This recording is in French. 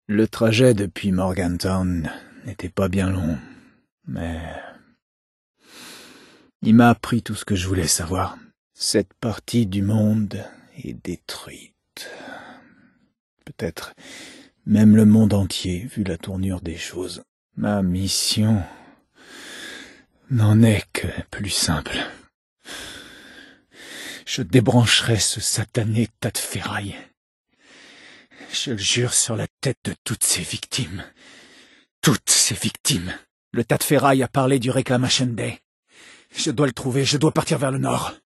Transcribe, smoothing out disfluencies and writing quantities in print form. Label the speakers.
Speaker 1: Le trajet depuis Morgantown n'était pas bien long, mais il m'a appris tout ce que je voulais savoir. Cette partie du monde est détruite. Peut-être même le monde entier, vu la tournure des choses. Ma mission n'en est que plus simple. Je débrancherai ce satané tas de ferraille. Je le jure sur la tête de toutes ces victimes. Toutes ces victimes. Le tas de ferraille a parlé du Reclamation Day. Je dois le trouver, je dois partir vers le nord.